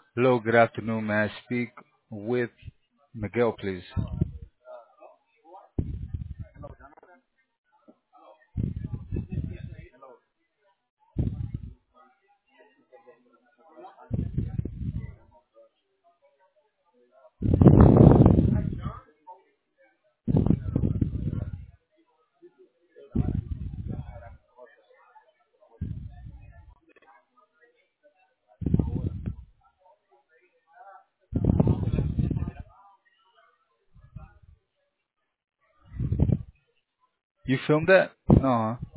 Hello, good afternoon. May I speak with Miguel, please? You filmed that? No. Huh?